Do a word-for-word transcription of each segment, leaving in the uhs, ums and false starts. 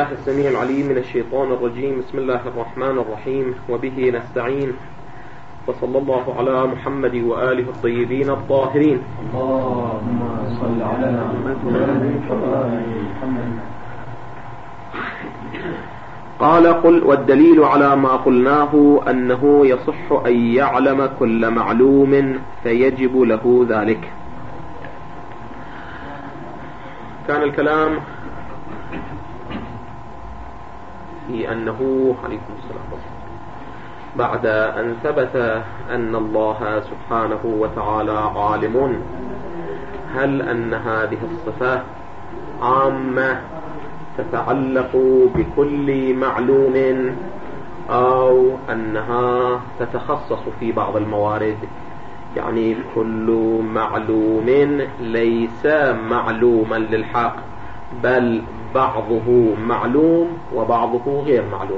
الله السميع العليم من الشيطان الرجيم. بسم الله الرحمن الرحيم، وبه نستعين، وصلى الله على محمد وآله الطيبين الطاهرين. اللهم صل على محمد. قال: قل والدليل على ما قلناه أنه يصح أن يعلم كل معلوم فيجب له ذلك. كان الكلام في أنه عليكم السلام بعد أن ثبت أن الله سبحانه وتعالى عالم، هل أن هذه الصفة عامة تتعلق بكل معلوم أو أنها تتخصص في بعض الموارد؟ يعني كل معلوم ليس معلوما للحق، بل بعضه معلوم وبعضه غير معلوم.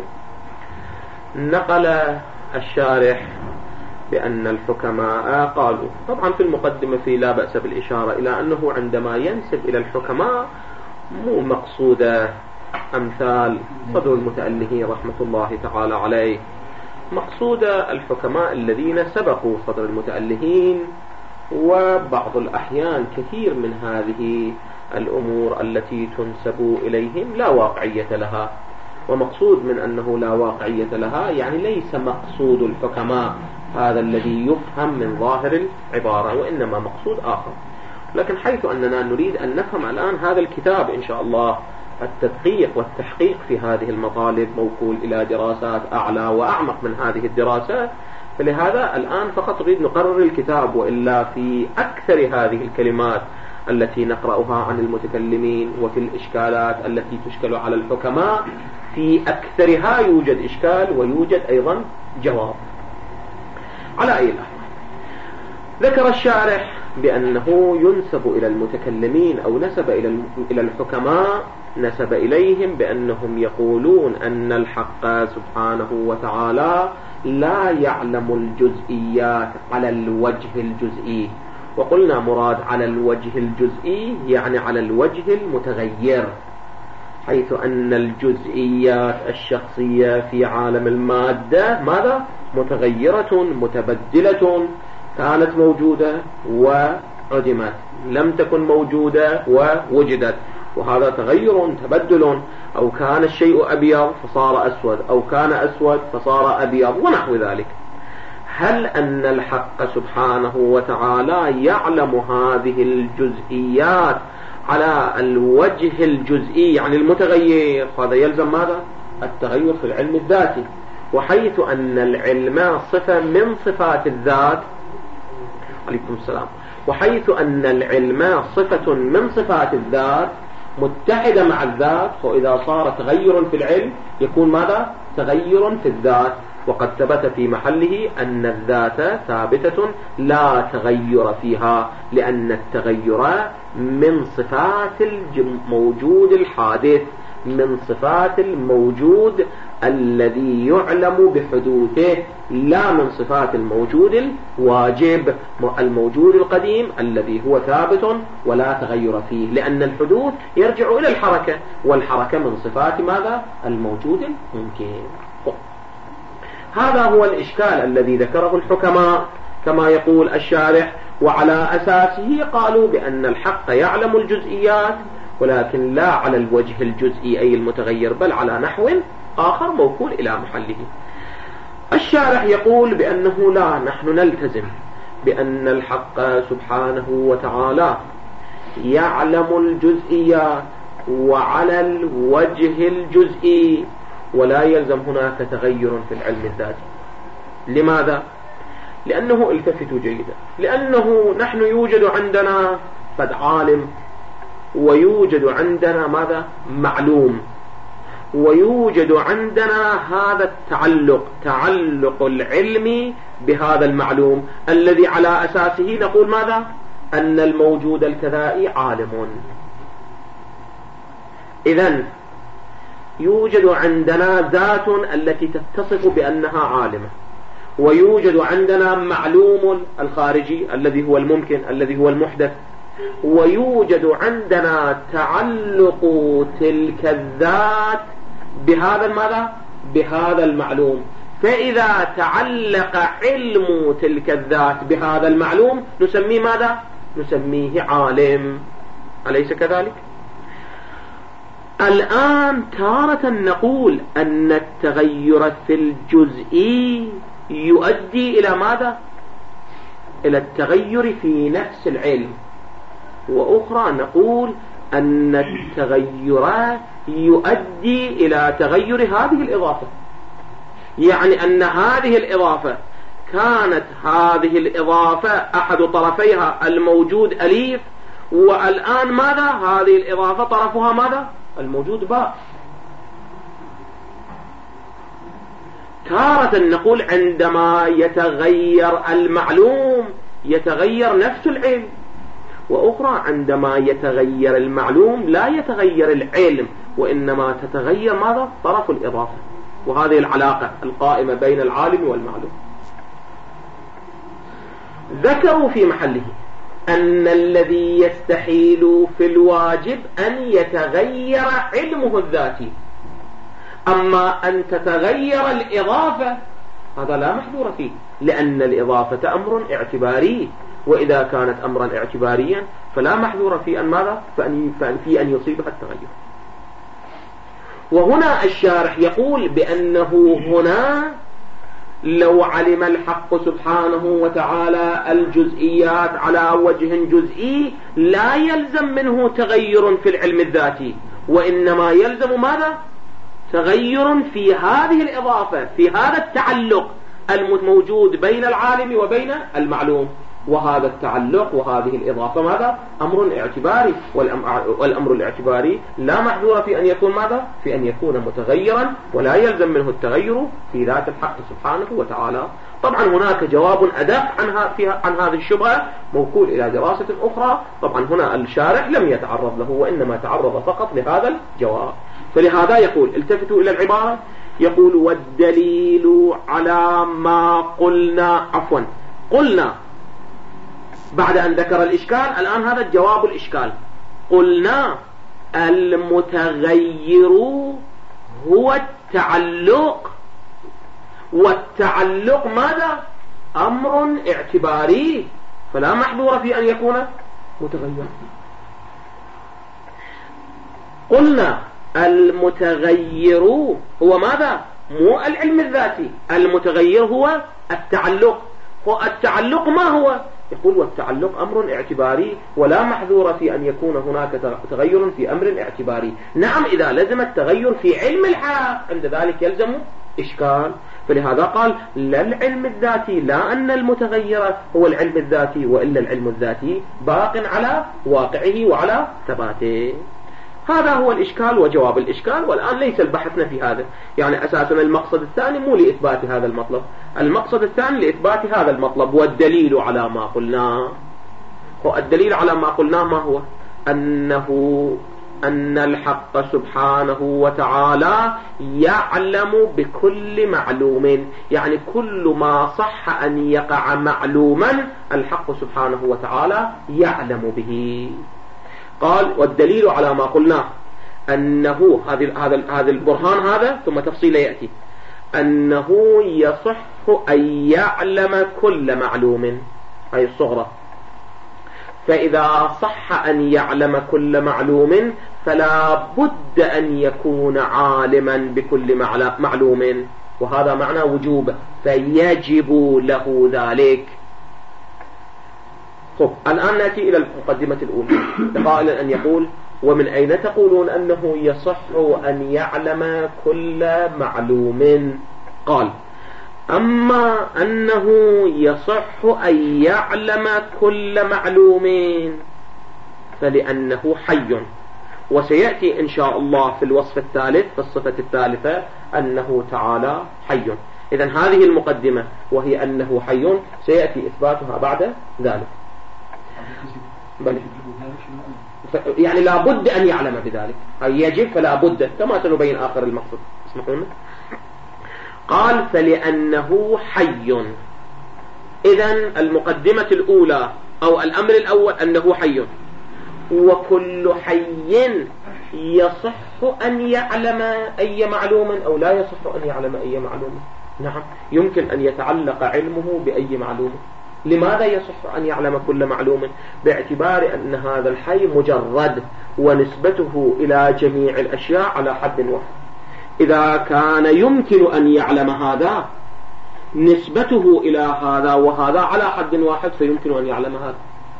نقل الشارح بأن الحكماء قالوا، طبعا في المقدمة في لا بأس بالإشارة إلى أنه عندما ينسب إلى الحكماء مو مقصود أمثال صدر المتألهين رحمة الله تعالى عليه، مقصود الحكماء الذين سبقوا صدر المتألهين، وبعض الأحيان كثير من هذه الأمور التي تنسب إليهم لا واقعية لها. ومقصود من أنه لا واقعية لها يعني ليس مقصود الحكماء هذا الذي يفهم من ظاهر العبارة، وإنما مقصود آخر. لكن حيث أننا نريد أن نفهم الآن هذا الكتاب إن شاء الله، التدقيق والتحقيق في هذه المطالب موكول إلى دراسات أعلى وأعمق من هذه الدراسات، فلهذا الآن فقط نريد نقرر الكتاب، وإلا في أكثر هذه الكلمات التي نقرأها عن المتكلمين وفي الإشكالات التي تشكل على الحكماء، في أكثرها يوجد إشكال ويوجد أيضا جواب. على أي الأحوال، ذكر الشارح بأنه ينسب إلى المتكلمين أو نسب إلى الحكماء، نسب إليهم بأنهم يقولون أن الحق سبحانه وتعالى لا يعلم الجزئيات على الوجه الجزئي. وقلنا مراد على الوجه الجزئي يعني على الوجه المتغير، حيث أن الجزئيات الشخصية في عالم المادة ماذا؟ متغيرة متبدلة، كانت موجودة وعدمت، لم تكن موجودة ووجدت، وهذا تغير تبدل. أو كان الشيء أبيض فصار أسود، أو كان أسود فصار أبيض، ونحو ذلك. هل أن الحق سبحانه وتعالى يعلم هذه الجزئيات على الوجه الجزئي يعني المتغير؟ هذا يلزم ماذا؟ التغير في العلم الذاتي. وحيث أن العلم صفة من صفات الذات، عليكم السلام، وحيث أن العلم صفة من صفات الذات متحدة مع الذات، فإذا صار تغير في العلم يكون ماذا؟ تغير في الذات. وقد ثبت في محله أن الذات ثابتة لا تغير فيها، لأن التغير من صفات الموجود الحادث، من صفات الموجود الذي يعلم بحدوثه، لا من صفات الموجود الواجب الموجود القديم الذي هو ثابت ولا تغير فيه، لأن الحدوث يرجع إلى الحركة، والحركة من صفات ماذا؟ الموجود الممكن. هذا هو الإشكال الذي ذكره الحكماء كما يقول الشارح، وعلى أساسه قالوا بأن الحق يعلم الجزئيات، ولكن لا على الوجه الجزئي أي المتغير، بل على نحو آخر موكول إلى محله. الشارح يقول بأنه لا، نحن نلتزم بأن الحق سبحانه وتعالى يعلم الجزئيات وعلى الوجه الجزئي، ولا يلزم هناك تغير في العلم الذاتي. لماذا؟ لأنه التفتوا جيدا، لأنه نحن يوجد عندنا قد عالم، ويوجد عندنا ماذا؟ معلوم، ويوجد عندنا هذا التعلق، تعلق العلم بهذا المعلوم الذي على أساسه نقول ماذا؟ أن الموجود الكذائي عالم. إذن يوجد عندنا ذات التي تتصف بأنها عالمة، ويوجد عندنا معلوم الخارجي الذي هو الممكن الذي هو المحدث، ويوجد عندنا تعلق تلك الذات بهذا ماذا؟ بهذا المعلوم. فإذا تعلق علم تلك الذات بهذا المعلوم نسميه ماذا؟ نسميه عالم. أليس كذلك؟ الآن تارة نقول أن التغير في الجزئي يؤدي إلى ماذا؟ إلى التغير في نفس العلم، وأخرى نقول أن التغير يؤدي إلى تغير هذه الإضافة، يعني أن هذه الإضافة كانت هذه الإضافة أحد طرفيها الموجود أليف، والآن ماذا؟ هذه الإضافة طرفها ماذا؟ الموجود باء. تارة نقول عندما يتغير المعلوم يتغير نفس العلم، وأخرى عندما يتغير المعلوم لا يتغير العلم وإنما تتغير ماذا؟ طرف الإضافة. وهذه العلاقة القائمة بين العالم والمعلوم. ذكروا في محله أن الذي يستحيل في الواجب أن يتغير علمه الذاتي، أما أن تتغير الإضافة هذا لا محذور فيه، لأن الإضافة أمر اعتباري، وإذا كانت أمرا اعتباريا فلا محذور في أن ماذا؟ فأن في أن يصيبها التغير. وهنا الشارح يقول بأنه هنا لو علم الحق سبحانه وتعالى الجزئيات على وجه جزئي لا يلزم منه تغير في العلم الذاتي، وإنما يلزم ماذا؟ تغير في هذه الإضافة، في هذا التعلق الموجود بين العالم وبين المعلوم. وهذا التعلق وهذه الإضافة ماذا؟ أمر اعتباري، والأمر الاعتباري لا محذور في أن يكون ماذا؟ في أن يكون متغيرا، ولا يلزم منه التغير في ذات الحق سبحانه وتعالى. طبعا هناك جواب أدق عن, فيها عن هذه الشبهة موكول إلى دراسة أخرى، طبعا هنا الشارح لم يتعرض له وإنما تعرض فقط لهذا الجواب. فلهذا يقول التفتوا إلى العبارة، يقول والدليل على ما قلنا، عفوا قلنا بعد أن ذكر الإشكال، الآن هذا الجواب الإشكال. قلنا المتغير هو التعلق، والتعلق ماذا؟ أمر اعتباري، فلا محذور في أن يكون متغير. قلنا المتغير هو ماذا؟ مو العلم الذاتي، المتغير هو التعلق. هو التعلق ما هو؟ يقول والتعلق أمر اعتباري ولا محذور في أن يكون هناك تغير في أمر اعتباري. نعم إذا لزم التغير في علم الحق عند ذلك يلزم إشكال. فلهذا قال لا العلم الذاتي، لا أن المتغير هو العلم الذاتي، وإلا العلم الذاتي باق على واقعه وعلى ثباته. هذا هو الإشكال وجواب الإشكال. والآن ليس البحثنا في هذا، يعني أساسا المقصد الثاني مو لإثبات هذا المطلب، المقصد الثاني لإثبات هذا المطلب. والدليل على ما قلناه، هو الدليل على ما قلناه ما هو؟ أنه أن الحق سبحانه وتعالى يعلم بكل معلوم، يعني كل ما صح أن يقع معلوما الحق سبحانه وتعالى يعلم به. قال والدليل على ما قلناه أنه هذا هذا هذا البرهان هذا ثم تفصيل يأتي، أنه يصح أن يعلم كل معلوم، هذه الصغرى. فإذا صح أن يعلم كل معلوم فلا بد أن يكون عالما بكل معلوم، وهذا معنى وجوب، فيجب له ذلك. طب الآن نأتي إلى المقدمة الأولى، قائلا أن يقول ومن أين تقولون أنه يصح أن يعلم كل معلوم؟ قال أما أنه يصح أن يعلم كل معلوم فلأنه حي، وسيأتي إن شاء الله في الوصف الثالث في الصفة الثالثة أنه تعالى حي. إذن هذه المقدمة وهي أنه حي سيأتي إثباتها بعد ذلك. بل يعني لا بد أن يعلم بذلك، أي يجب فلا بد، كما سنبين آخر المقصد. اسمحون. قال فلأنه حي. إذن المقدمة الأولى أو الأمر الأول أنه حي، وكل حي يصح أن يعلم أي معلوم أو لا يصح أن يعلم أي معلوم؟ نعم، يمكن أن يتعلق علمه بأي معلوم. لماذا يصح أن يعلم كل معلوم؟ باعتبار أن هذا الحي مجرد ونسبته إلى جميع الأشياء على حد واحد. إذا كان يمكن أن يعلم هذا نسبته إلى هذا وهذا على حد واحد، فيمكن أن يعلم هذا،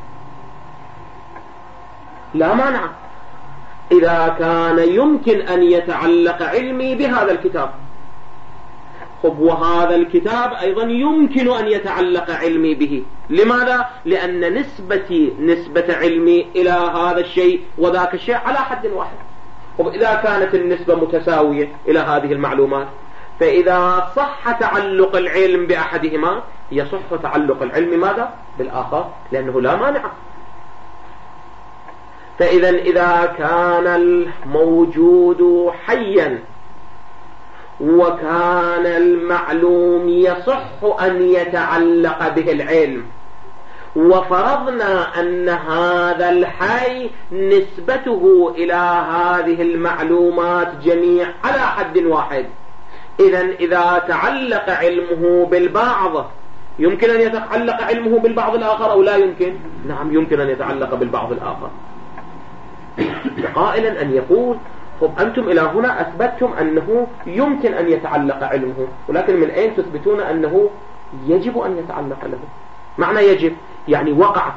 لا مانع. إذا كان يمكن أن يتعلق علمي بهذا الكتاب، خب وهذا الكتاب أيضا يمكن أن يتعلق علمي به. لماذا؟ لأن نسبتي نسبة علمي إلى هذا الشيء وذاك الشيء على حد واحد. خب إذا كانت النسبة متساوية إلى هذه المعلومات، فإذا صح تعلق العلم بأحدهما يصح تعلق العلم ماذا؟ بالآخر، لأنه لا مانع. فإذا إذا كان الموجود حيا وكان المعلوم يصح أن يتعلق به العلم، وفرضنا أن هذا الحي نسبته إلى هذه المعلومات جميع على حد واحد، إذن إذا تعلق علمه بالبعض يمكن أن يتعلق علمه بالبعض الآخر أو لا يمكن؟ نعم، يمكن أن يتعلق بالبعض الآخر. قائلا أن يقول طب أنتم إلى هنا أثبتتم أنه يمكن أن يتعلق علمه، ولكن من أين تثبتون أنه يجب أن يتعلق له؟ معنى يجب يعني وقع.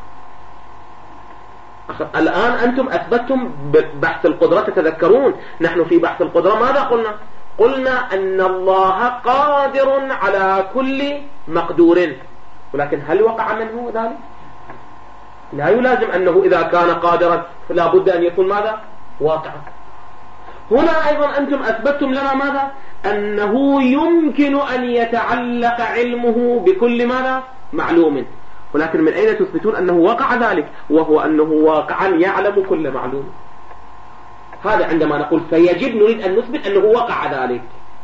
الآن أنتم أثبتتم بحث القدرة. تتذكرون نحن في بحث القدرة ماذا قلنا؟ قلنا أن الله قادر على كل مقدور، ولكن هل وقع منه ذلك؟ لا يلازم أنه إذا كان قادرا فلا بد أن يكون ماذا؟ واقعا. هنا أيضا أنتم أثبتتم لنا ماذا؟ أنه يمكن أن يتعلق علمه بكل ماذا؟ معلوم، ولكن من أين تثبتون أنه وقع ذلك؟ وهو أنه واقعا يعلم كل معلوم. هذا عندما نقول فيجب نريد أن نثبت أنه وقع ذلك،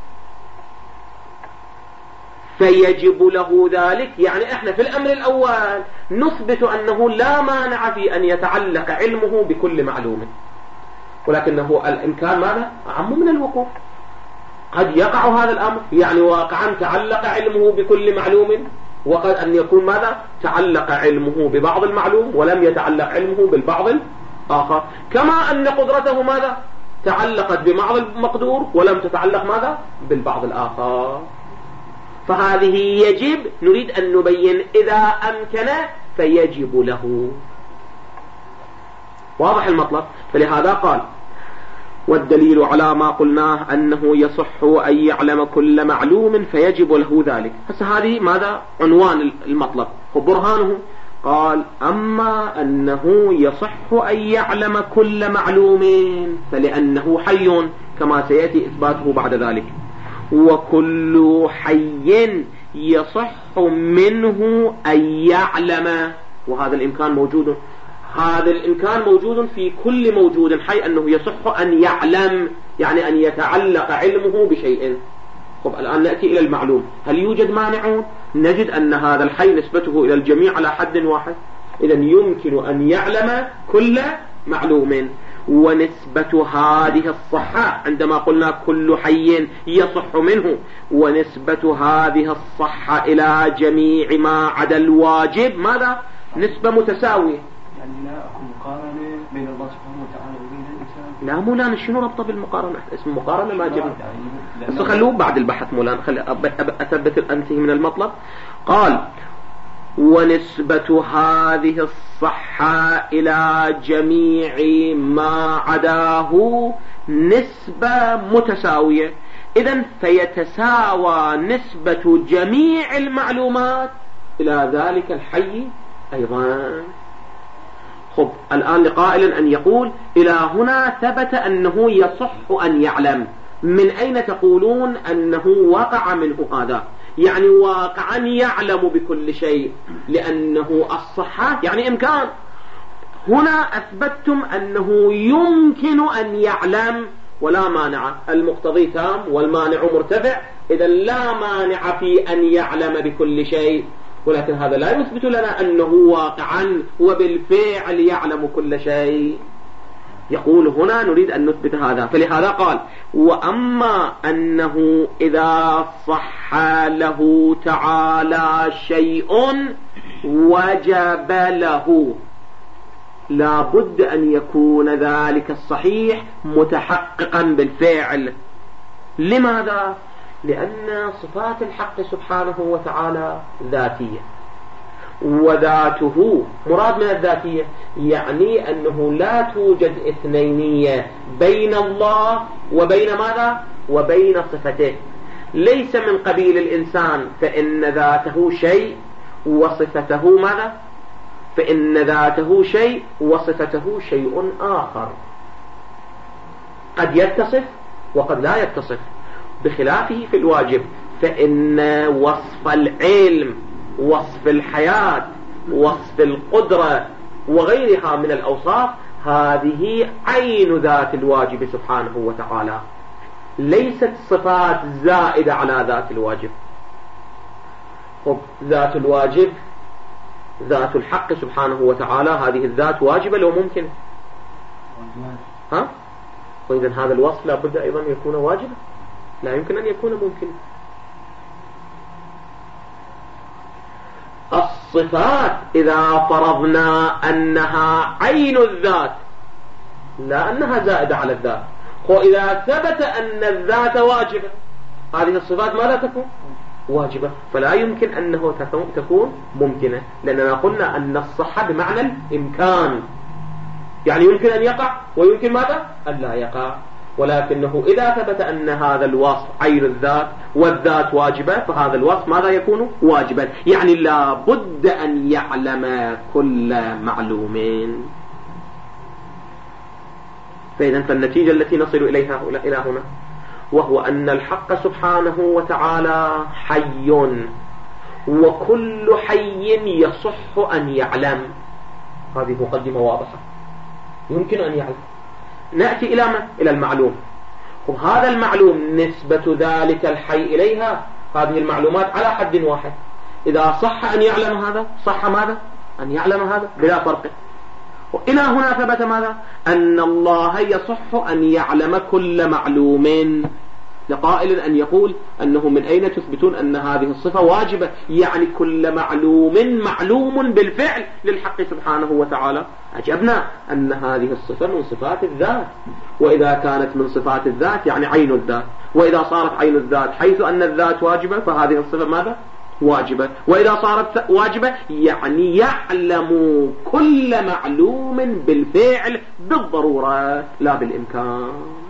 فيجب له ذلك. يعني احنا في الأمر الأول نثبت أنه لا مانع في أن يتعلق علمه بكل معلوم، ولكنه الإمكان ماذا؟ أعم من الوقوع. قد يقع هذا الأمر يعني واقعا تعلق علمه بكل معلوم، وقد أن يكون ماذا؟ تعلق علمه ببعض المعلوم ولم يتعلق علمه بالبعض الآخر. كما أن قدرته ماذا؟ تعلقت ببعض المقدور ولم تتعلق ماذا؟ بالبعض الآخر. فهذه يجب نريد أن نبين إذا أمكن فيجب له. واضح المطلب؟ فلهذا قال والدليل على ما قلناه أنه يصح أن يعلم كل معلوم فيجب له ذلك. هسه هذه ماذا؟ عنوان المطلب وبرهانه. قال أما أنه يصح أن يعلم كل معلوم فلأنه حي كما سيأتي إثباته بعد ذلك، وكل حي يصح منه أن يعلم، وهذا الإمكان موجود. هذا الإمكان موجود في كل موجود حي أنه يصح أن يعلم، يعني أن يتعلق علمه بشيء. طب الآن نأتي إلى المعلوم. هل يوجد مانعون؟ نجد أن هذا الحي نسبته إلى الجميع على حد واحد، إذن يمكن أن يعلم كل معلوم. ونسبة هذه الصحة عندما قلنا كل حي يصح منه، ونسبة هذه الصحة إلى جميع ما عدا الواجب ماذا؟ نسبة متساوية. يعني لا مقارنة بين الله سبحانه وتعالى وبين الإنسان. لا مولانا شنو ربطه بالمقارنة؟ اسم مقارنة ما جبنا، بس خلوه بعد البحث مولانا. خلي أثبت الأنتهي من المطلب. قال ونسبة هذه الصحة إلى جميع ما عداه نسبة متساوية، إذن فيتساوى نسبة جميع المعلومات إلى ذلك الحي أيضا. خب الآن لقائل أن يقول إلى هنا ثبت أنه يصح أن يعلم، من أين تقولون أنه وقع منه هذا؟ يعني واقعا يعلم بكل شيء، لأنه الصحة يعني إمكان. هنا أثبتتم أنه يمكن أن يعلم ولا مانع، المقتضي تام والمانع مرتفع، إذا لا مانع في أن يعلم بكل شيء. ولكن هذا لا يثبت لنا أنه واقعا وبالفعل يعلم كل شيء. يقول هنا نريد أن نثبت هذا، فلهذا قال وأما أنه إذا صح له تعالى شيء وجب له، لا بد أن يكون ذلك الصحيح متحققا بالفعل. لماذا؟ لأن صفات الحق سبحانه وتعالى ذاتية، وذاته مراد من الذاتية يعني أنه لا توجد اثنينية بين الله وبين ماذا؟ وبين صفته. ليس من قبيل الإنسان فإن ذاته شيء وصفته ماذا؟ فإن ذاته شيء وصفته شيء آخر، قد يتصف وقد لا يتصف، بخلافه في الواجب، فإن وصف العلم، وصف الحياة، وصف القدرة وغيرها من الأوصاف هذه عين ذات الواجب سبحانه وتعالى، ليست صفات زائدة على ذات الواجب. ذات الواجب ذات الحق سبحانه وتعالى هذه الذات واجبة لو ممكن، ها؟ وإذا هذا الوصف لا بد أيضا يكون واجبا، لا يمكن أن يكون ممكن. الصفات إذا فرضنا أنها عين الذات لا أنها زائدة على الذات، وإذا ثبت أن الذات واجبة هذه الصفات ماذا تكون؟ واجبة، فلا يمكن أنه تكون ممكنة، لأننا قلنا أن الصحة بمعنى الإمكان، يعني يمكن أن يقع ويمكن ماذا؟ أن لا يقع. ولكنه إذا ثبت أن هذا الوصف عين الذات والذات واجبة فهذا الوصف ماذا يكون؟ واجبا، يعني لا بد أن يعلم كل معلومين. فإذا فالنتيجة التي نصل إليها إلى هنا وهو أن الحق سبحانه وتعالى حي، وكل حي يصح أن يعلم. هذه مقدمة واضحة، يمكن أن يعلم. نأتي إلى من؟ إلى المعلوم، وهذا المعلوم نسبة ذلك الحي إليها هذه المعلومات على حد واحد. إذا صح أن يعلم هذا صح ماذا؟ أن يعلم هذا بلا فرق. وإلى هنا ثبت ماذا؟ أن الله يصح أن يعلم كل معلوم، لقائل أن يقول أنه من أين تثبتون أن هذه الصفة واجبة؟ يعني كل معلوم معلوم بالفعل للحق سبحانه وتعالى. أجبنا أن هذه الصفة من صفات الذات، وإذا كانت من صفات الذات يعني عين الذات، وإذا صارت عين الذات حيث أن الذات واجبة فهذه الصفة ماذا؟ واجبة، وإذا صارت واجبة يعني يعلم كل معلوم بالفعل بالضرورة لا بالإمكان.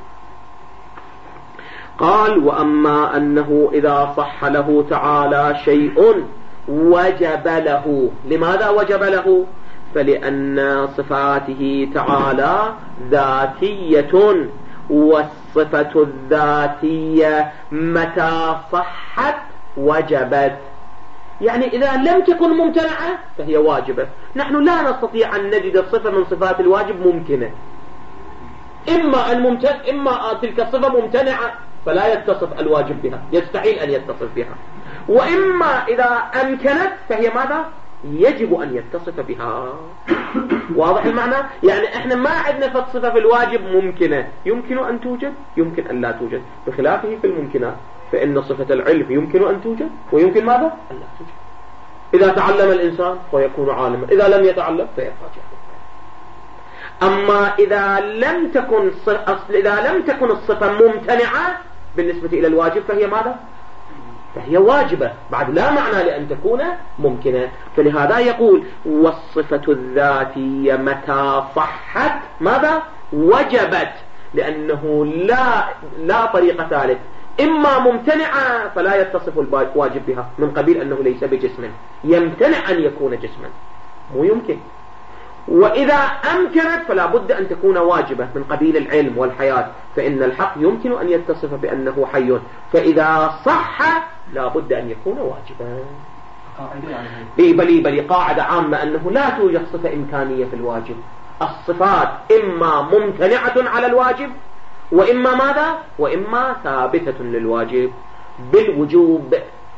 قال وأما أنه إذا صح له تعالى شيء وجب له. لماذا وجب له؟ فلأن صفاته تعالى ذاتية، والصفة الذاتية متى صحت وجبت، يعني إذا لم تكن ممتنعة فهي واجبة. نحن لا نستطيع أن نجد صفة من صفات الواجب ممكنة، إما أن ممتن إما تلك الصفة ممتنعة فلا يتصف الواجب بها، يستحيل أن يتصف بها، وإما إذا أمكنت فهي ماذا؟ يجب أن يتصف بها. واضح المعنى؟ يعني إحنا ما عندنا صفة في الواجب ممكنة، يمكن أن توجد يمكن أن لا توجد، بخلافه في الممكنات، فإن صفة العلم يمكن أن توجد ويمكن ماذا؟ أن لا توجد. إذا تعلم الإنسان فيكون عالما، إذا لم يتعلم فيبقى جاهلا. أما إذا لم تكن إذا لم تكن الصفة ممتنعة بالنسبة إلى الواجب فهي ماذا؟ فهي واجبة، بعد لا معنى لأن تكون ممكنة. فلهذا يقول والصفة الذاتية متى صحت ماذا؟ وجبت، لأنه لا لا طريقة ثالث، إما ممتنعة فلا يتصف الواجب بها من قبيل أنه ليس بجسم، يمتنع أن يكون جسما، مو يمكن. وإذا أمكنت فلا بد أن تكون واجبة من قبيل العلم والحياة، فإن الحق يمكن أن يتصف بأنه حي، فإذا صح لا بد أن يكون واجبا. بل بل قاعدة عامة أنه لا توجد صفة إمكانية في الواجب، الصفات إما ممتنعة على الواجب وإما ماذا؟ وإما ثابتة للواجب بالوجوب.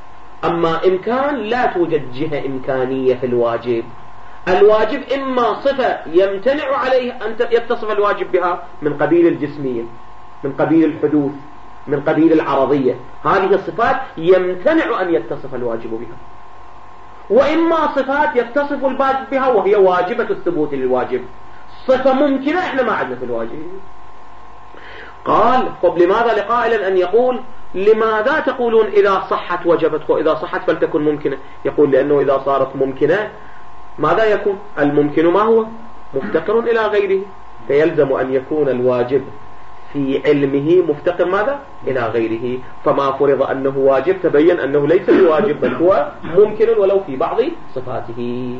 أما إمكان لا توجد جهة إمكانية في الواجب. الواجب إما صفة يمتنع عليه أن يتصف الواجب بها من قبيل الجسمية، من قبيل الحدوث، من قبيل العرضية، هذه الصفات يمتنع أن يتصف الواجب بها، وإما صفات يتصف الواجب بها وهي واجبة الثبوت للواجب، صفة ممكنة إحنا ما عندنا في الواجب. قال طب لماذا لقائل أن يقول لماذا تقولون إذا صحت وجبت وإذا صحت فلتكن ممكنة؟ يقول لأنه إذا صارت ممكنة ماذا يكون؟ الممكن ما هو؟ مفتقر إلى غيره، فيلزم أن يكون الواجب في علمه مفتقر ماذا؟ إلى غيره، فما فرض أنه واجب تبين أنه ليس بواجب بل هو ممكن ولو في بعض صفاته.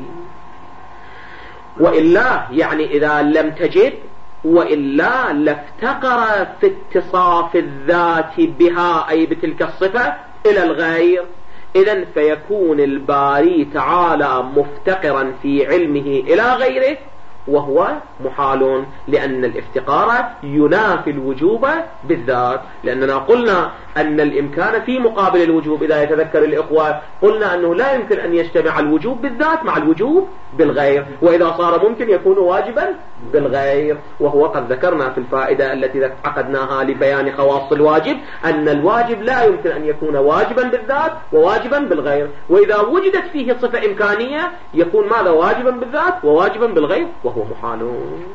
وإلا يعني إذا لم تجد وإلا لافتقر في اتصاف الذات بها أي بتلك الصفة إلى الغير. إذن فيكون الباري تعالى مفتقرا في علمه إلى غيره وهو محال، لأن الافتقار ينافي الوجوب بالذات، لأننا قلنا أن الإمكان في مقابل الوجوب. إذا يتذكر الإخوة قلنا أنه لا يمكن أن يجتمع الوجوب بالذات مع الوجوب بالغير، وإذا صار ممكن يكون واجبا بالغير. وهو قد ذكرنا في الفائدة التي عقدناها لبيان خواص الواجب أن الواجب لا يمكن أن يكون واجبا بالذات وواجبا بالغير، وإذا وجدت فيه صفة إمكانية يكون ماذا؟ واجبا بالذات وواجبا بالغير وهو محال.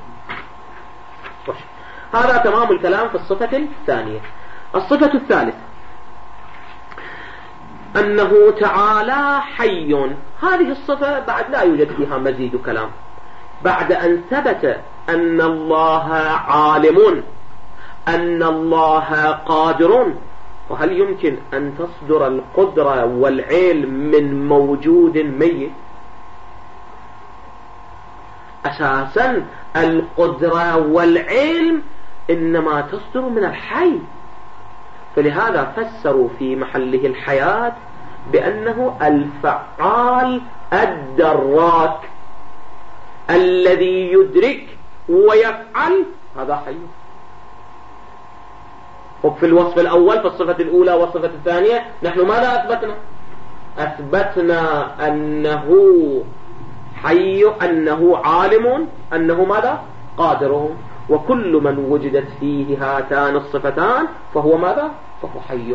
هذا تمام الكلام في الصفة الثانية. الصفة الثالثة أنه تعالى حي. هذه الصفة بعد لا يوجد فيها مزيد كلام، بعد أن ثبت أن الله عالم، أن الله قادر. وهل يمكن أن تصدر القدرة والعلم من موجود ميت؟ أساسا القدرة والعلم إنما تصدر من الحي، فلهذا فسروا في محله الحياة بأنه الفعال الدراك الذي يدرك ويفعل، هذا حي. وفي الوصف الأول في الصفة الأولى والصفة الثانية نحن ماذا أثبتنا؟ أثبتنا أنه حي، أنه عالم، أنه ماذا؟ قادر. وكل من وجدت فيه هاتان الصفتان فهو ماذا؟ فهو حي.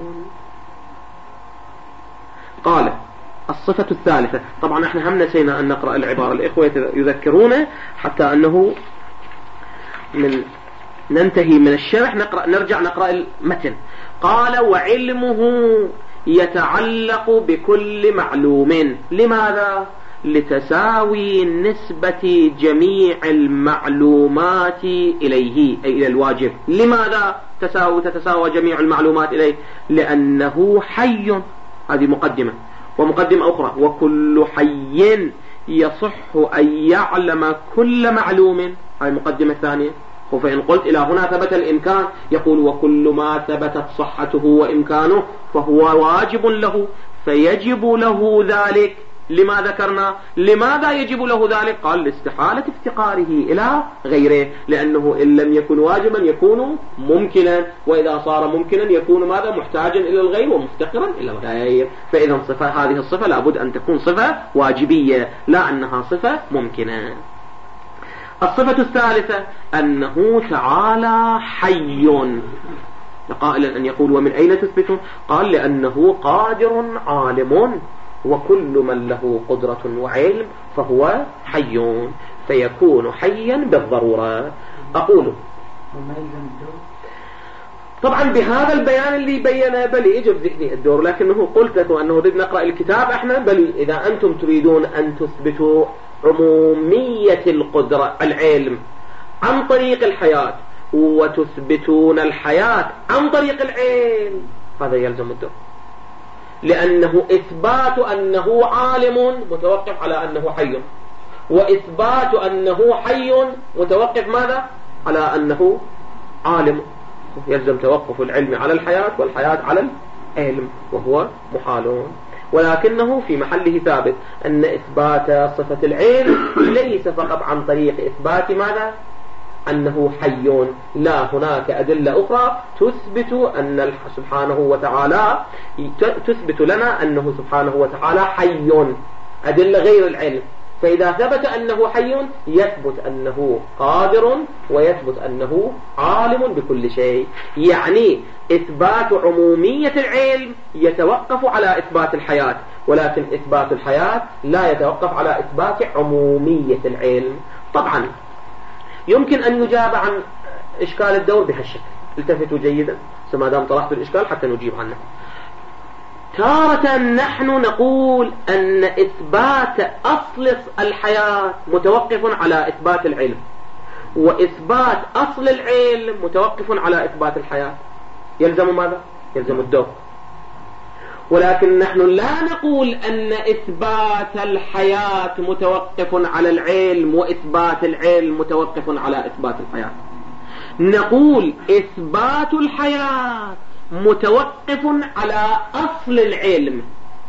قال الصفة الثالثة. طبعا احنا هم نسينا أن نقرأ العبارة، الإخوة يذكرونه حتى أنه من ننتهي من الشرح نقرأ نرجع نقرأ المتن. قال وعلمه يتعلق بكل معلوم. لماذا؟ لتساوي نسبة جميع المعلومات إليه أي إلى الواجب. لماذا تساوي تتساوى جميع المعلومات إليه؟ لأنه حي. هذه مقدمة. ومقدمة أخرى وكل حي يصح أن يعلم كل معلوم. هذه مقدمة ثانية. فإن قلت إلى هنا ثبت الإمكان، يقول وكل ما ثبتت صحته وإمكانه فهو واجب له، فيجب له ذلك. لما ذكرنا؟ لماذا يجب له ذلك؟ قال لاستحالة افتقاره إلى غيره، لأنه إن لم يكن واجبا يكون ممكنا، وإذا صار ممكنا يكون ماذا؟ محتاجا إلى الغير ومفتقرا إلى الغير. فإذا صفة هذه الصفة لابد أن تكون صفة واجبية لا أنها صفة ممكنة. الصفة الثالثة أنه تعالى حي. قائلا أن يقول ومن أين تثبتون؟ قال لأنه قادر عالم، وكل من له قدرة وعلم فهو حي، فيكون حيا بالضرورة. أقول طبعا بهذا البيان اللي بينه بل يجب ذهني الدور، لكنه قلت لكم أنه بدنا نقرأ الكتاب احنا، بل إذا أنتم تريدون أن تثبتوا عمومية القدرة العلم عن طريق الحياة وتثبتون الحياة عن طريق العلم، هذا يلزم الدور، لأنه إثبات أنه عالم متوقف على أنه حي، وإثبات أنه حي متوقف ماذا؟ على أنه عالم. يلزم توقف العلم على الحياة والحياة على العلم، وهو محال. ولكنه في محله ثابت أن إثبات صفة العلم ليس فقط عن طريق إثبات ماذا؟ أنه حي، لا، هناك أدلة أخرى تثبت أن سبحانه وتعالى تثبت لنا أنه سبحانه وتعالى حي، أدلة غير العلم. فإذا ثبت أنه حي يثبت أنه قادر ويثبت أنه عالم بكل شيء. يعني إثبات عمومية العلم يتوقف على إثبات الحياة، ولكن إثبات الحياة لا يتوقف على إثبات عمومية العلم. طبعا يمكن أن يجاب عن إشكال الدور بهالشكل، التفتوا جيدا ما دام طرحت الإشكال حتى نجيب عنه. تارة نحن نقول أن إثبات أصل الحياة متوقف على إثبات العلم، وإثبات أصل العلم متوقف على إثبات الحياة. يلزم ماذا؟ يلزم الدور. ولكن نحن لا نقول أن إثبات الحياة متوقف على العلم وإثبات العلم متوقف على إثبات الحياة. نقول إثبات الحياة متوقف على أصل العلم،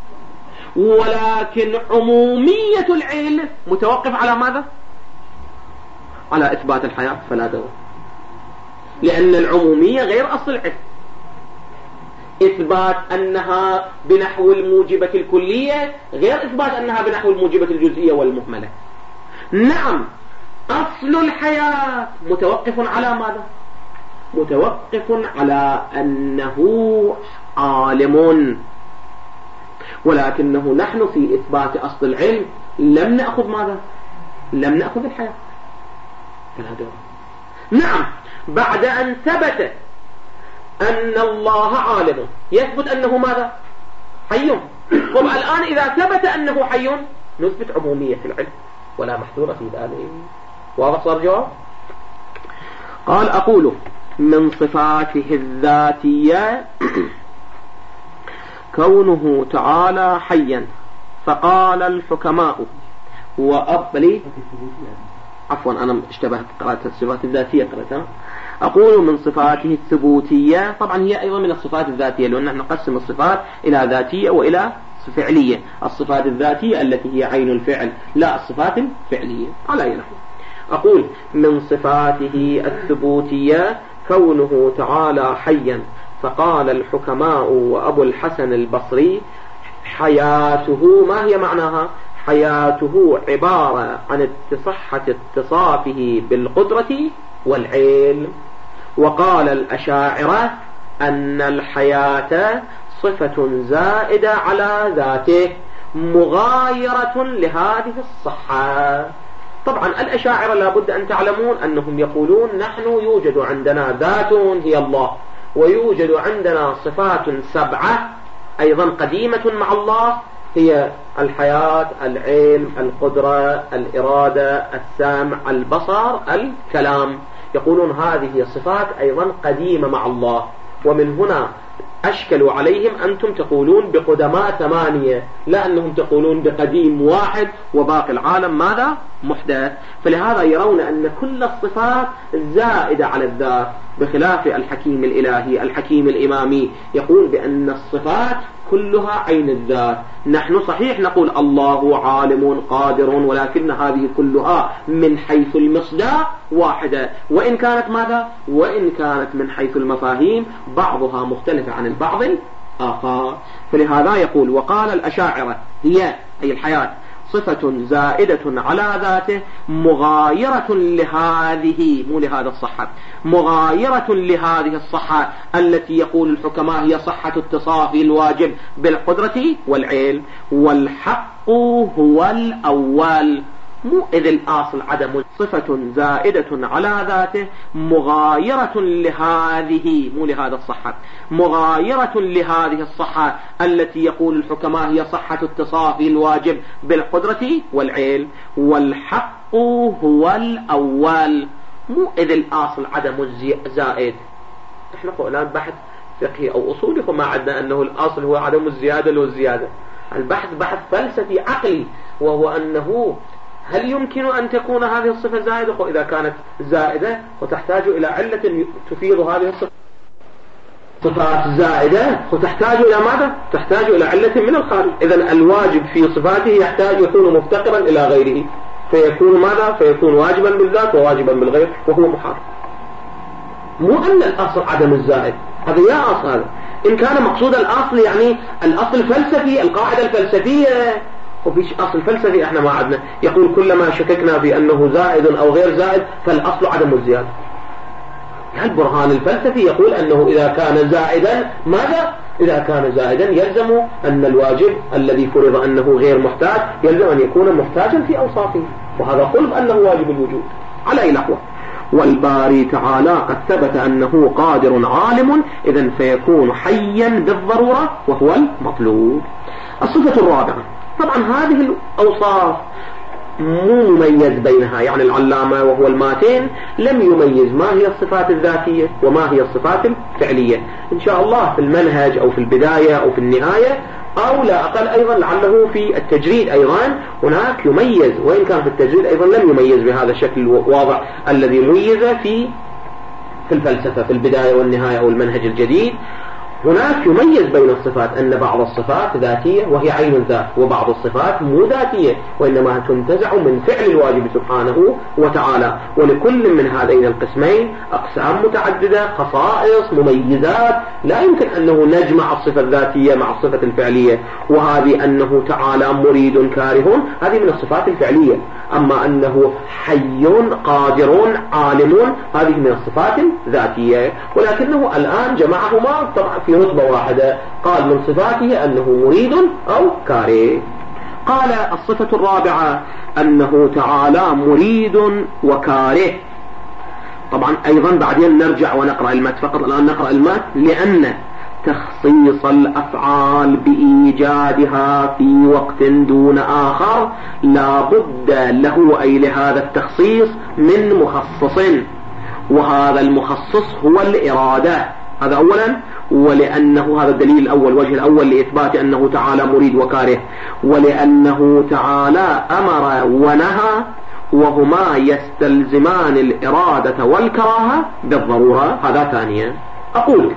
ولكن عمومية العلم متوقف على ماذا؟ على إثبات الحياة، فلا دور، لأن العمومية غير أصل العلم. إثبات أنها بنحو الموجبة الكلية غير إثبات أنها بنحو الموجبة الجزئية والمهملة. نعم، أصل الحياة متوقف على ماذا؟ متوقف على أنه عالم، ولكنه نحن في إثبات أصل العلم لم نأخذ ماذا؟ لم نأخذ الحياة، فلا دور. نعم، بعد أن ثبت أن الله عالم يثبت أنه ماذا؟ حي. طب الآن إذا ثبت أنه حي نثبت عمومية العلم ولا محذور في ذلك. واضح صار جواب؟ قال أقول من صفاته الذاتية كونه تعالى حيا، فقال الحكماء وأبلي عفوا أنا اشتبهت، قرأت الصفات الذاتية قرأتها. أقول من صفاته الثبوتية، طبعا هي أيضا من الصفات الذاتية، لأن نحن نقسم الصفات إلى ذاتية وإلى فعلية. الصفات الذاتية التي هي عين الفعل، لا الصفات الفعلية على أي نحو. أقول من صفاته الثبوتية كونه تعالى حيا، فقال الحكماء وأبو الحسن البصري حياته ما هي معناها؟ حياته عبارة عن صحة اتصافه بالقدرة والعلم. وقال الأشاعرة أن الحياة صفة زائدة على ذاته مغايرة لهذه الصحة. طبعا الأشاعرة لابد أن تعلمون أنهم يقولون نحن يوجد عندنا ذات هي الله، ويوجد عندنا صفات سبعة أيضا قديمة مع الله، هي الحياة، العلم، القدرة، الإرادة، السمع، البصر، الكلام. يقولون هذه صفات أيضا قديمة مع الله، ومن هنا أشكلوا عليهم أنتم تقولون بقدماء ثمانية، لا أنهم تقولون بقديم واحد وباقي العالم ماذا؟ محدث. فلهذا يرون أن كل الصفات زائدة على الذات، بخلاف الحكيم الإلهي الحكيم الإمامي يقول بأن الصفات كلها عين الذات. نحن صحيح نقول الله عالم قادر، ولكن هذه كلها من حيث المصداق واحدة، وإن كانت ماذا؟ وإن كانت من حيث المفاهيم بعضها مختلفة عن البعض الآخر. فلهذا يقول وقال الأشاعرة هي أي الحياة صفة زائدة على ذاته مغايرة لهذه، مو لهذا الصحة، مغايرة لهذه الصحة التي يقول الحكماء هي صحة اتصاف الواجب بالقدرة والعلم. والحق هو الأول، مو إذ الأصل عدم، صفة زائدة على ذاته مغايرة لهذه، مو لهذا الصحة، مغايرة لهذه الصحة التي يقول الحكماء هي صحة اتصاف الواجب بالقدرة والعلم. والحق هو الأول، مو إذ الأصل عدم الزائد. احنا قلنا بحث فقهي أو أصولي وما عدنا أنه الأصل هو عدم الزيادة لو الزيادة. البحث بحث فلسفي عقلي، وهو أنه هل يمكن أن تكون هذه الصفة زائدة؟ وإذا كانت زائدة وتحتاج إلى علة تفيض هذه الصفة، صفات زائدة وتحتاج إلى ماذا؟ تحتاج إلى علة من الخارج. إذن الواجب في صفاته يحتاج يكون مفتقرا إلى غيره، فيكون ماذا؟ فيكون واجبا بالذات وواجبا بالغير وهو محال. مو أن الأصل عدم الزائد، هذا يا أصل هذا. إن كان مقصود الأصل يعني الأصل الفلسفي، القاعدة الفلسفية، وفيش أصل فلسفي احنا ما عدنا يقول كلما شككنا في أنه زائد أو غير زائد فالأصل عدم الزيادة. البرهان الفلسفي يقول أنه إذا كان زائدا ماذا؟ إذا كان زائدا يلزم أن الواجب الذي فرض أنه غير محتاج يلزم أن يكون محتاجا في أوصافه، وهذا قلب أنه واجب الوجود على أي نحو. والباري تعالى قد ثبت أنه قادر عالم، إذن فيكون حيا بالضرورة وهو المطلوب. الصفة الرابعة، طبعا هذه الأوصاف مو مميز بينها، يعني العلامة وهو الماتين لم يميز ما هي الصفات الذاتية وما هي الصفات الفعلية. إن شاء الله في المنهج أو في البداية أو في النهاية أو لا أقل أيضا لعله في التجريد أيضا هناك يميز، وإن كان في التجريد أيضا لم يميز بهذا الشكل الواضح الذي ميز في في الفلسفة في البداية والنهاية أو المنهج الجديد. هناك يميز بين الصفات أن بعض الصفات ذاتية وهي عين الذات، وبعض الصفات مو ذاتية وإنما تنتزع من فعل الواجب سبحانه وتعالى. ولكل من هذين القسمين أقسام متعددة، خصائص، مميزات، لا يمكن أنه نجمع الصفة الذاتية مع الصفة الفعلية. وهذه أنه تعالى مريد كاره هذه من الصفات الفعلية، أما أنه حي قادر عالم هذه من الصفات الذاتية. ولكنه الآن جمعهما طبعا في رتبة واحدة، قال من صفاته أنه مريد أو كاره. قال الصفة الرابعة أنه تعالى مريد وكاره. طبعا أيضا بعدين نرجع ونقرأ المات، فقط الآن نقرأ المات، لأن تخصيص الأفعال بإيجادها في وقت دون آخر لا بد له أي لهذا التخصيص من مخصص، وهذا المخصص هو الإرادة. هذا أولا، ولأنه هذا الدليل الأول، وجه الأول لإثبات أنه تعالى مريد وكاره، ولأنه تعالى أمر ونهى وهما يستلزمان الإرادة والكراهة بالضرورة. هذا ثانيا. أقول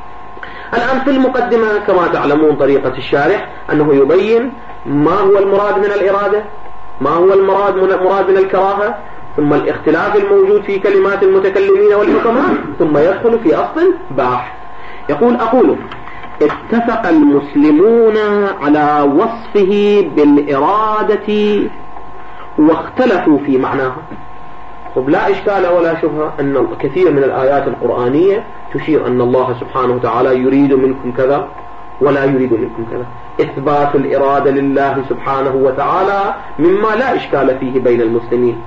الآن في المقدمة كما تعلمون طريقة الشارح أنه يبين ما هو المراد من الإرادة، ما هو المراد من المراد من الكراهة، ثم الاختلاف الموجود في كلمات المتكلمين والحكماء، ثم يدخل في أصل باح. يقول أقول اتفق المسلمون على وصفه بالإرادة واختلفوا في معناها. طب لا إشكال ولا شبهة أن كثير من الآيات القرآنية تشير أن الله سبحانه وتعالى يريد منكم كذا ولا يريد منكم كذا. إثبات الإرادة لله سبحانه وتعالى مما لا إشكال فيه بين المسلمين.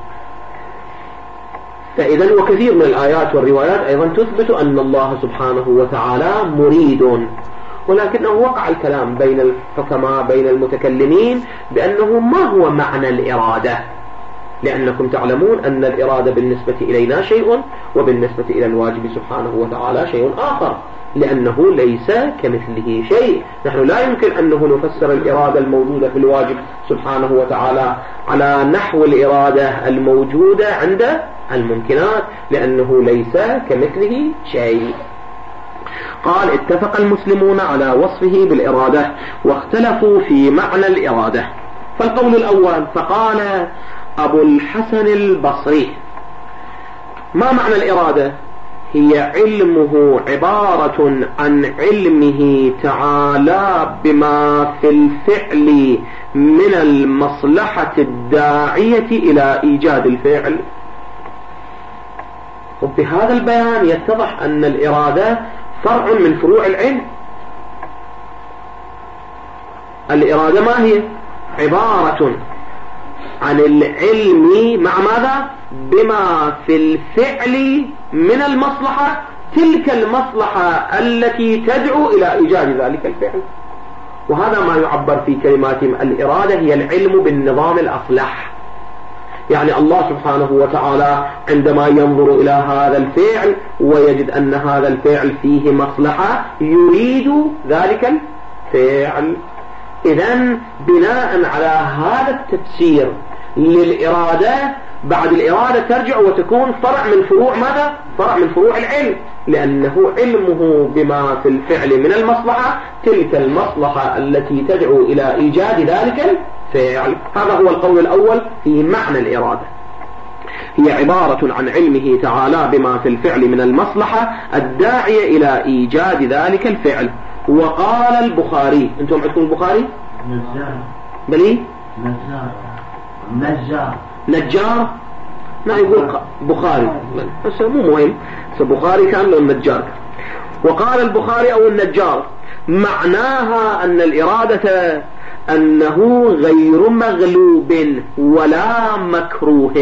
فإذا وكثير من الآيات والروايات أيضا تثبت أن الله سبحانه وتعالى مريد، ولكنه وقع الكلام بين الحكماء بين المتكلمين بأنه ما هو معنى الإرادة، لأنكم تعلمون أن الإرادة بالنسبة إلينا شيء وبالنسبة إلى الواجب سبحانه وتعالى شيء آخر، لأنه ليس كمثله شيء. نحن لا يمكن أنه نفسر الإرادة الموجودة في الواجب سبحانه وتعالى على نحو الإرادة الموجودة عند الممكنات، لأنه ليس كمثله شيء. قال اتفق المسلمون على وصفه بالإرادة واختلفوا في معنى الإرادة. فالقول الأول، فقال أبو الحسن البصري ما معنى الإرادة؟ هي علمه عبارة عن علمه تعالى بما في الفعل من المصلحة الداعية إلى إيجاد الفعل. وبهذا البيان يتضح أن الإرادة فرع من فروع العلم. الإرادة ما هي؟ عبارة عن العلم مع ماذا؟ بما في الفعل من المصلحة، تلك المصلحة التي تدعو إلى إيجاد ذلك الفعل. وهذا ما يعبر في كلماتهم الإرادة هي العلم بالنظام الأصلح. يعني الله سبحانه وتعالى عندما ينظر إلى هذا الفعل ويجد أن هذا الفعل فيه مصلحة يريد ذلك الفعل. إذن بناء على هذا التفسير للإرادة بعد الإرادة ترجع وتكون فرع من فروع ماذا؟ فرع من فروع العلم، لأنه علمه بما في الفعل من المصلحة تلك المصلحة التي تدعو إلى إيجاد ذلك الفعل. هذا هو القول الأول في معنى الإرادة، هي عبارة عن علمه تعالى بما في الفعل من المصلحة الداعية إلى إيجاد ذلك الفعل. وقال البخاري، أنتم عندكم البخاري؟ نجار. بلي؟ نجار. نجار. نجار؟ ما يقول بخاري بس مو مهم، البخاري كان له النجار. وقال البخاري أو النجار معناها أن الإرادة أنه غير مغلوب ولا مكروه.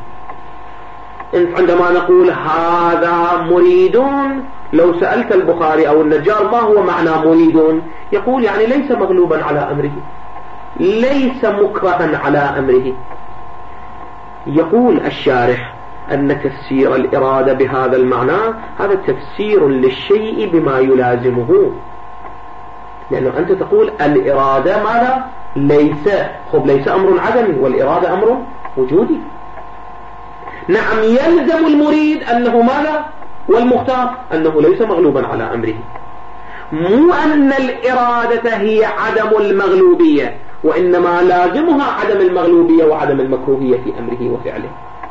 عندما نقول هذا مريد، لو سألت البخاري أو النجار ما هو معنى مريد، يقول يعني ليس مغلوبا على أمره، ليس مكرها على أمره. يقول الشارح أن تفسير الإرادة بهذا المعنى هذا تفسير للشيء بما يلازمه، لأنه أنت تقول الإرادة ماذا؟ ليس خب ليس أمر عدمي، والإرادة أمر وجودي. نعم يلزم المريد أنه ماذا؟ والمختار أنه ليس مغلوبا على أمره. مو أن الإرادة هي عدم المغلوبية، وإنما لازمها عدم المغلوبية وعدم المكروهية في أمره وفعله.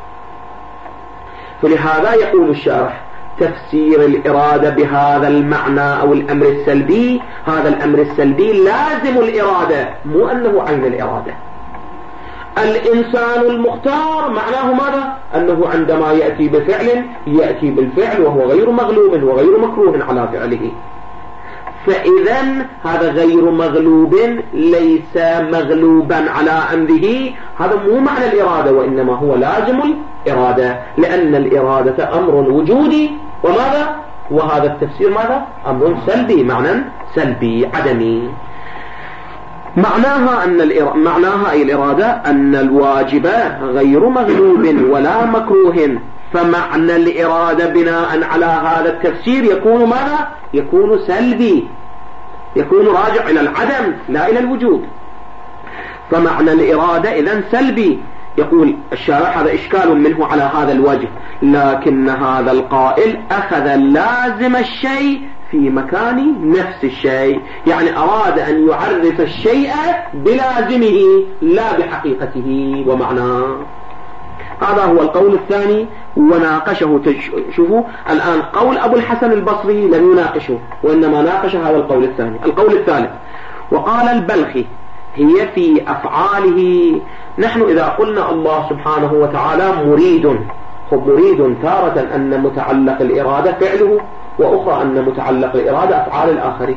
فلهذا يقول الشارح تفسير الإرادة بهذا المعنى أو الأمر السلبي، هذا الأمر السلبي لازم الإرادة، مو أنه عين الإرادة. الإنسان المختار معناه ماذا؟ أنه عندما يأتي بفعل يأتي بالفعل وهو غير مغلوب وغير مكروه على فعله. فإذا هذا غير مغلوب ليس مغلوبا على أمره، هذا مو معنى الإرادة، وإنما هو لازم الإرادة، لأن الإرادة أمر وجودي وماذا؟ وهذا التفسير ماذا؟ أمر سلبي، معنى سلبي عدمي. معناها أن الإر... معناها أي الإرادة أن الواجب غير مغلوب ولا مكروه. فمعنى الإرادة بناء على هذا التفسير يكون ماذا؟ يكون سلبي، يكون راجع إلى العدم لا إلى الوجود. فمعنى الإرادة إذن سلبي. يقول الشارح هذا إشكال منه على هذا الوجه، لكن هذا القائل أخذ لازم الشيء في مكان نفس الشيء، يعني أراد أن يعرف الشيء بلازمه لا بحقيقته ومعناه. هذا هو القول الثاني وناقشه. شوفوا الآن قول أبو الحسن البصري لم يناقشه، وإنما ناقش هذا القول الثاني. القول الثالث وقال البلخي هي في أفعاله. نحن إذا قلنا الله سبحانه وتعالى مريد، خب مريد تارة أن متعلق الإرادة فعله، وأخرى أن متعلق الإرادة أفعال الآخرين،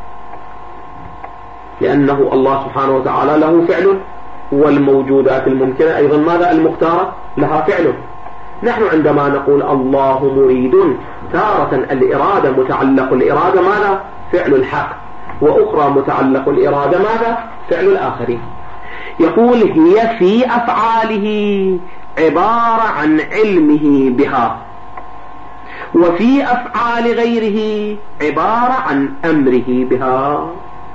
لأنه الله سبحانه وتعالى له فعل، والموجودات الممكنة أيضا ماذا؟ المختارة لها فعل. نحن عندما نقول الله مريد تارة الإرادة متعلق الإرادة ماذا؟ فعل الحق، وأخرى متعلق الإرادة ماذا؟ فعل الآخرين. يقول هي في أفعاله عبارة عن علمه بها، وفي أفعال غيره عبارة عن أمره بها.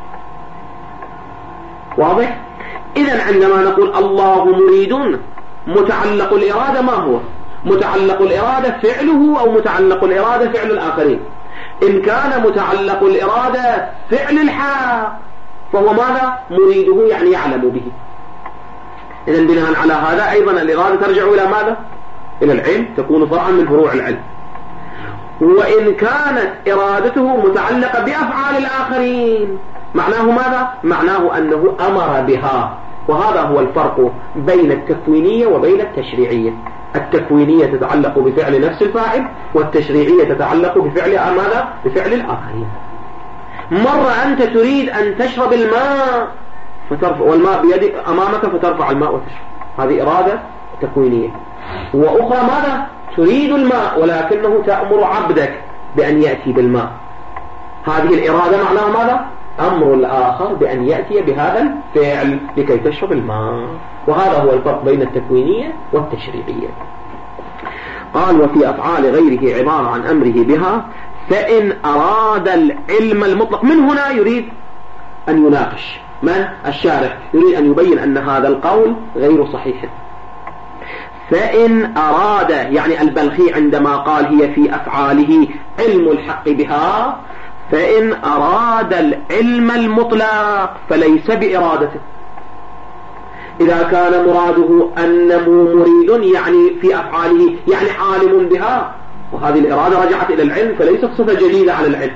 واضح؟ إذن عندما نقول الله مريد متعلق الإرادة ما هو؟ متعلق الإرادة فعله أو متعلق الإرادة فعل الآخرين؟ إن كان متعلق الإرادة فعل الحق فهو ماذا؟ مريده، يعني يعلم به. إذن بناء على هذا أيضا الإرادة ترجع إلى ماذا؟ إلى العلم، تكون فرعا من فروع العلم. وإن كانت إرادته متعلقة بأفعال الآخرين معناه ماذا؟ معناه أنه أمر بها. وهذا هو الفرق بين التكوينية وبين التشريعية. التكوينية تتعلق بفعل نفس الفاعل، والتشريعية تتعلق بفعل ماذا؟ بفعل الآخرين. مرة أنت تريد أن تشرب الماء فترفع، والماء بيدك أمامك فترفع الماء وتشرب، هذه إرادة تكوينية. وأخرى ماذا؟ تريد الماء ولكنه تأمر عبدك بأن يأتي بالماء، هذه الإرادة معناها ماذا؟ أمر الآخر بأن يأتي بهذا الفعل لكي تشرب الماء. وهذا هو الفرق بين التكوينية والتشريعية. قال وفي أفعال غيره عبارة عن أمره بها. فإن أراد العلم المطلق، من هنا يريد أن يناقش من؟ الشارح يريد أن يبين أن هذا القول غير صحيح. فإن أراد يعني البلخي عندما قال هي في أفعاله علم الحق بها، فإن أراد العلم المطلق فليس بإرادته. إذا كان مراده أنه مريد يعني في أفعاله يعني عالم بها، وهذه الإرادة رجعت إلى العلم فليست صفة جديدة على العلم.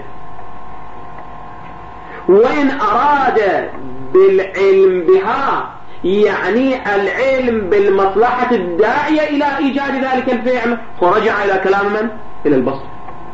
وإن أراد بالعلم بها يعني العلم بالمصلحة الداعية إلى إيجاد ذلك الفعل، فرجع إلى كلام من؟ إلى البصر.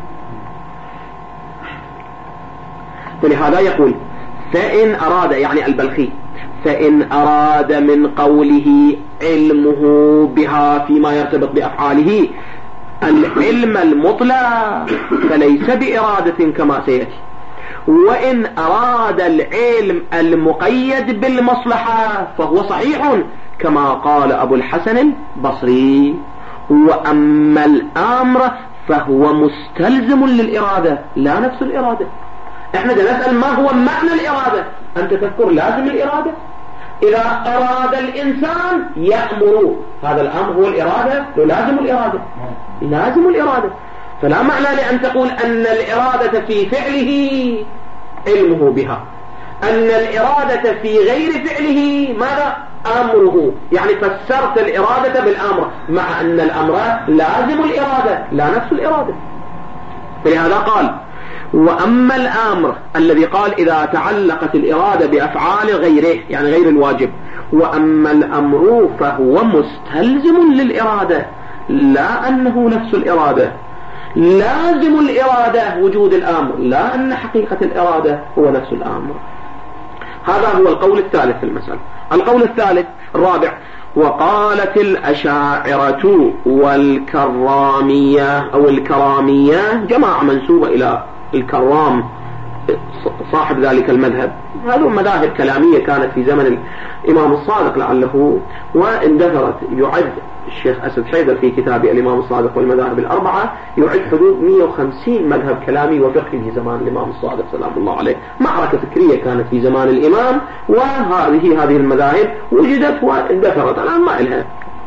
فلهذا يقول فإن أراد يعني البلخي فإن أراد من قوله علمه بها فيما يرتبط بأفعاله العلم المطلق فليس بإرادة كما سيأتي. وإن أراد العلم المقيد بالمصلحة فهو صحيح كما قال أبو الحسن البصري. وأما الأمر فهو مستلزم للإرادة لا نفس الإرادة. احنا نسأل ما هو معنى الإرادة، أنت تذكر لازم الإرادة. إذا أراد الإنسان يأمر، هذا الأمر هو الإرادة لازم الإرادة، لازم الإرادة. فلا معنى لأن تقول أن الإرادة في فعله علمه بها، أن الإرادة في غير فعله ماذا؟ أمره. يعني فسرت الإرادة بالأمر مع أن الأمر لازم الإرادة لا نفس الإرادة. فلهذا قال وأما الأمر الذي قال إذا تعلقت الإرادة بأفعال غيره يعني غير الواجب، وأما الأمر فهو مستلزم للإرادة لا أنه نفس الإرادة. لازم الإرادة وجود الأمر لا أن حقيقة الإرادة هو نفس الأمر. هذا هو القول الثالث في المسألة. القول الثالث الرابع وقالت الأشاعرة والكرامية أو الكرامية جماعة منسوبة إلى الكرام صاحب ذلك المذهب. هذه مذاهب كلامية كانت في زمن الإمام الصادق لعله واندثرت. يعد الشيخ أسد حيدر في كتاب الإمام الصادق والمذاهب الأربعة يعد حدود مئة وخمسين مذهب كلامي وفقهي في زمان الإمام الصادق سلام الله عليه. معركة فكرية كانت في زمان الإمام، وهذه هذه المذاهب وجدت واندثرت الآن ما إلها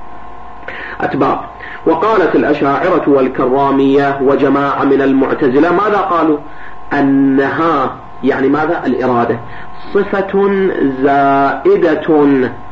أتباع. وقالت الأشاعرة والكرامية وجماعة من المعتزلة ماذا قالوا؟ أنها يعني ماذا؟ الإرادة صفة زائدة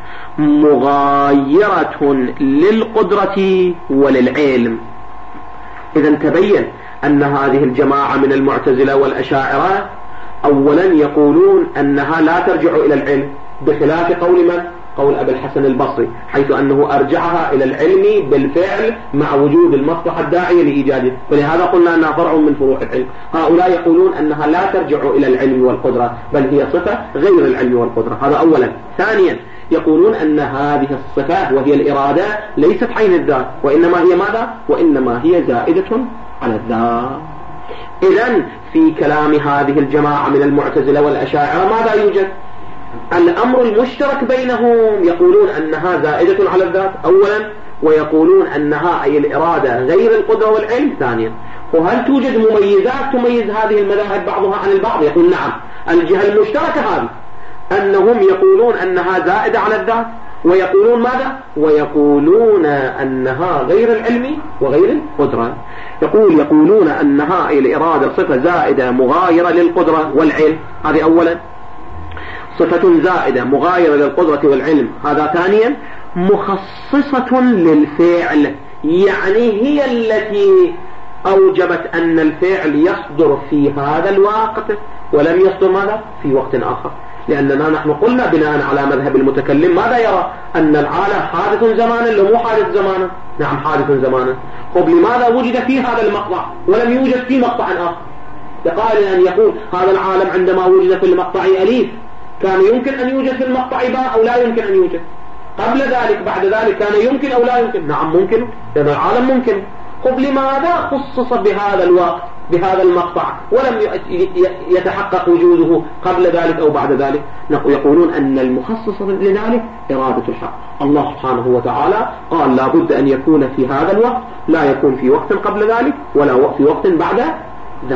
مغايرة للقدرة وللعلم. إذا تبين أن هذه الجماعة من المعتزلة والأشاعرة أولا يقولون أنها لا ترجع إلى العلم، بخلاف قول من؟ قول أبي الحسن البصري، حيث أنه أرجعها إلى العلم بالفعل مع وجود المصلحة الداعية لإيجاده. ولهذا قلنا أنها فرع من فروع العلم. هؤلاء يقولون أنها لا ترجع إلى العلم والقدرة بل هي صفة غير العلم والقدرة. هذا أولا. ثانيا يقولون أن هذه الصفة وهي الإرادة ليست عين الذات، وإنما هي ماذا؟ وإنما هي زائدة على الذات. إذن في كلام هذه الجماعة من المعتزلة والأشاعرة ماذا يوجد؟ الأمر المشترك بينهم، يقولون أنها زائدة على الذات أولا، ويقولون أنها أي الإرادة غير القدرة والعلم ثانيا. وهل توجد مميزات تميز هذه المذاهب بعضها عن البعض؟ يقول نعم. الجهة المشتركة هذه أنهم يقولون أنها زائدة على الذات، ويقولون ماذا؟ ويقولون أنها غير العلم وغير القدرة. يقول يقولون أنها أي الإرادة صفة زائدة مغايرة للقدرة والعلم، هذه أولا. صفة زائدة مغايرة للقدرة والعلم، هذا ثانيا. مخصصة للفعل، يعني هي التي أوجبت أن الفعل يصدر في هذا الوقت ولم يصدر ماذا؟ في وقت آخر. لأننا نحن قلنا بناء على مذهب المتكلم ماذا يرى؟ أن العالم حادث زمانا لو مو حادث زمانا؟ نعم حادث زمانا. طب لماذا وجد في هذا المقطع ولم يوجد في مقطع آخر؟ لقائل أن يقول هذا العالم عندما وجد في المقطع أليف كان يمكن أن يوجد في المقطع باء أو لا يمكن أن يوجد. قبل ذلك بعد ذلك كان يمكن أو لا يمكن؟ نعم ممكن، لأن العالم ممكن. طب لماذا خصص بهذا الوقت بهذا المقطع ولم يتحقق وجوده قبل ذلك أو بعد ذلك؟ يقولون أن المخصص لذلك إرادة الحق. الله سبحانه وتعالى قال لا بد أن يكون في هذا الوقت، لا يكون في وقت قبل ذلك ولا في وقت بعد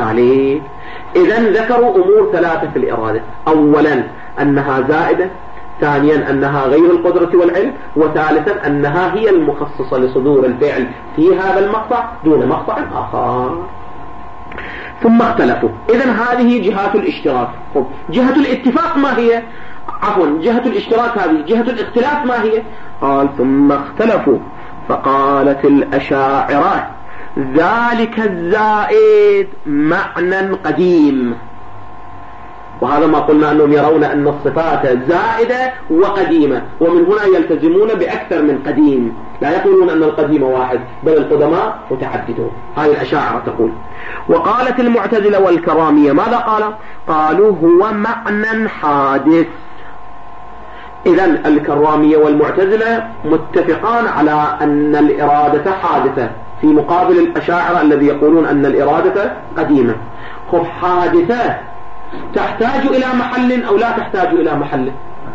ذلك. إذن ذكروا أمور ثلاثة في الإرادة. أولا أنها زائدة، ثانيا أنها غير القدرة والعلم، وثالثا أنها هي المخصصة لصدور الفعل في هذا المقطع دون مقطع آخر. ثم اختلفوا. إذن هذه جهات الاشتراك. جهة الاتفاق ما هي؟ عفوا جهة الاشتراك هذه. جهة الاختلاف ما هي؟ قال ثم اختلفوا فقالت الأشاعرة ذلك الزائد معنى قديم. وهذا ما قلنا أنهم يرون أن الصفات زائدة وقديمة، ومن هنا يلتزمون بأكثر من قديم، لا يقولون أن القديم واحد بل القدماء متعددون. هذه الأشاعرة تقول. وقالت المعتزلة والكرامية ماذا قال؟ قالوا هو معنى حادث. إذن الكرامية والمعتزلة متفقان على أن الإرادة حادثة، في مقابل الأشاعرة الذي يقولون أن الإرادة قديمة. خب حادثة تحتاج إلى محل أو لا تحتاج إلى محل؟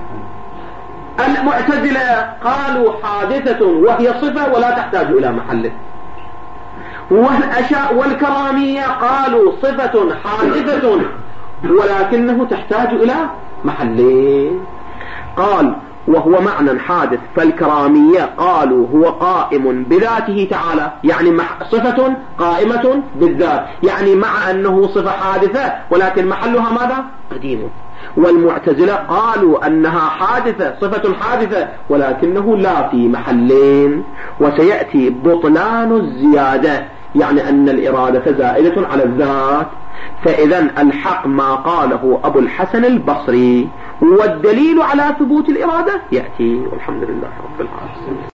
المعتزلة قالوا حادثة وهي صفة ولا تحتاج إلى محل، والأشاء والكرامية قالوا صفة حادثة ولكنه تحتاج إلى محلين. قال وهو معنى حادث، فالكرامية قالوا هو قائم بذاته تعالى، يعني صفة قائمة بالذات، يعني مع أنه صفة حادثة ولكن محلها ماذا؟ قديم. والمعتزلة قالوا أنها حادثة، صفة حادثة ولكنه لا في محلين. وسيأتي بطلان الزيادة، يعني أن الإرادة زائدة على الذات. فإذا الحق ما قاله أبو الحسن البصري، والدليل على ثبوت الإرادة يأتي. والحمد لله رب العالمين.